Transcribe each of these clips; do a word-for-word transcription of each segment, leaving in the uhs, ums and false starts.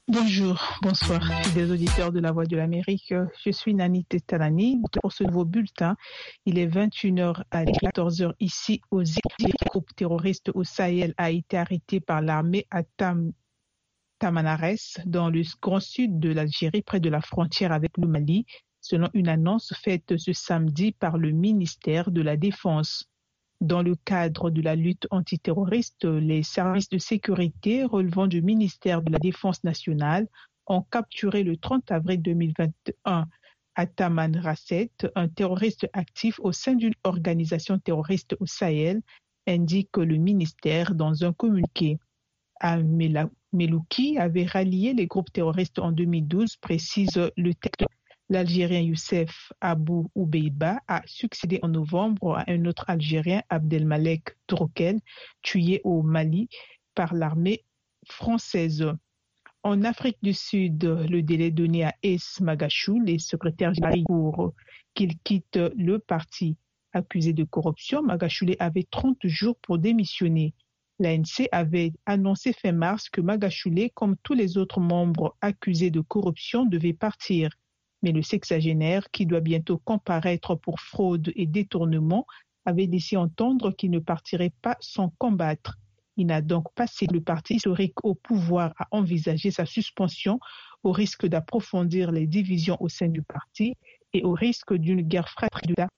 Bonjour, bonsoir, fidèles auditeurs de la Voix de l'Amérique. Je suis Nani Tetalani. Pour ce nouveau bulletin, il est vingt et une heures à quatorze heures ici aux îles. Le groupe terroriste au Sahel a été arrêté par l'armée à Tam Tamanares, dans le grand sud de l'Algérie, près de la frontière avec le Mali, selon une annonce faite ce samedi par le ministère de la Défense. Dans le cadre de la lutte antiterroriste, les services de sécurité relevant du ministère de la Défense nationale ont capturé le trente avril deux mille vingt et un à Tamanrasset un terroriste actif au sein d'une organisation terroriste au Sahel, indique le ministère dans un communiqué. Melouki avait rallié les groupes terroristes en deux mille douze, précise le texte. L'Algérien Youssef Abou Oubeiba a succédé en novembre à un autre Algérien, Abdelmalek Droukel, tué au Mali par l'armée française. En Afrique du Sud, le délai donné à Ace Magashule, les secrétaires généraux, pour qu'il quitte le parti. Accusé de corruption, Magashule avait trente jours pour démissionner. L'A N C avait annoncé fin mars que Magashule, comme tous les autres membres accusés de corruption, devait partir. Mais le sexagénaire, qui doit bientôt comparaître pour fraude et détournement, avait laissé entendre qu'il ne partirait pas sans combattre. Il n'a donc passé le parti historique au pouvoir à envisager sa suspension au risque d'approfondir les divisions au sein du parti et au risque d'une guerre fratricide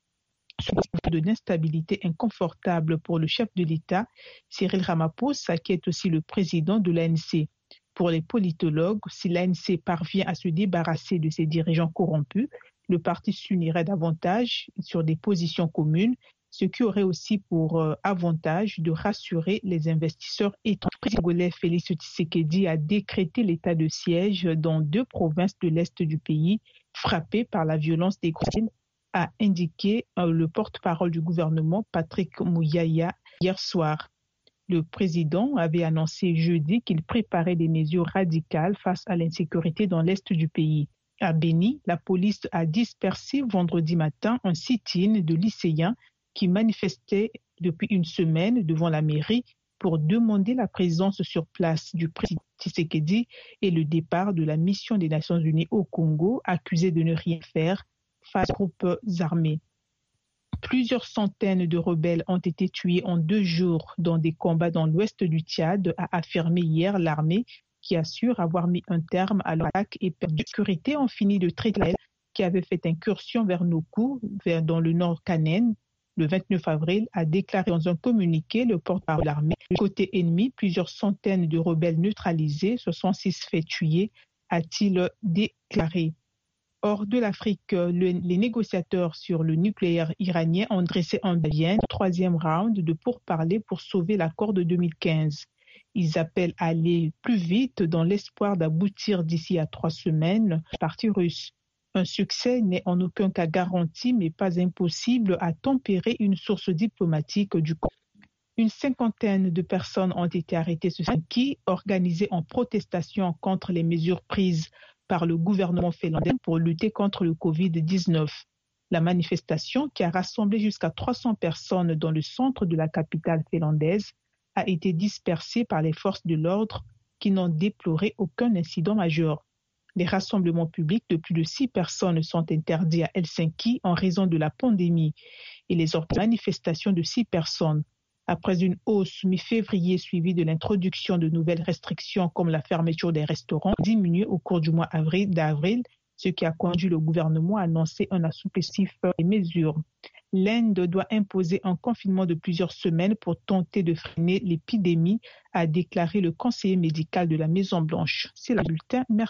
de l'instabilité inconfortable pour le chef de l'État, Cyril Ramaphosa, qui est aussi le président de l'A N C. Pour les politologues, si l'A N C parvient à se débarrasser de ses dirigeants corrompus, le parti s'unirait davantage sur des positions communes, ce qui aurait aussi pour euh, avantage de rassurer les investisseurs étrangers. Le Congolais Félix Tshisekedi a décrété l'état de siège dans deux provinces de l'Est du pays frappées par la violence des groupes, a indiqué euh, le porte-parole du gouvernement Patrick Mouyaya hier soir. Le président avait annoncé jeudi qu'il préparait des mesures radicales face à l'insécurité dans l'est du pays. À Béni, la police a dispersé vendredi matin un sit-in de lycéens qui manifestaient depuis une semaine devant la mairie pour demander la présence sur place du président Tshisekedi et le départ de la mission des Nations Unies au Congo, accusée de ne rien faire face aux groupes armés. Plusieurs centaines de rebelles ont été tués en deux jours dans des combats dans l'ouest du Tchad, a affirmé hier l'armée, qui assure avoir mis un terme à l'attaque et perdu. Les sécurités ont fini de traiter qui avait fait incursion vers Nokou, vers dans le nord Kanen, le vingt-neuf avril, a déclaré dans un communiqué le porte-parole de l'armée. Du côté ennemi, plusieurs centaines de rebelles neutralisés, soixante-six faits tués, a-t-il déclaré. Hors de l'Afrique, le, les négociateurs sur le nucléaire iranien ont dressé un Vienne, troisième round de pourparlers pour sauver l'accord de deux mille quinze. Ils appellent à aller plus vite dans l'espoir d'aboutir d'ici à trois semaines au parti russe. Un succès n'est en aucun cas garanti, mais pas impossible à tempérer une source diplomatique du conflit. Une cinquantaine de personnes ont été arrêtées ce samedi, organisées en protestation contre les mesures prises par le gouvernement finlandais pour lutter contre le covid dix-neuf. La manifestation, qui a rassemblé jusqu'à trois cents personnes dans le centre de la capitale finlandaise, a été dispersée par les forces de l'ordre qui n'ont déploré aucun incident majeur. Les rassemblements publics de plus de six personnes sont interdits à Helsinki en raison de la pandémie et les manifestations de six personnes. Après une hausse mi-février suivie de l'introduction de nouvelles restrictions comme la fermeture des restaurants, diminuée au cours du mois d'avril, ce qui a conduit le gouvernement à annoncer un assouplissement des mesures. L'Inde doit imposer un confinement de plusieurs semaines pour tenter de freiner l'épidémie, a déclaré le conseiller médical de la Maison-Blanche. C'est le bulletin. Merci.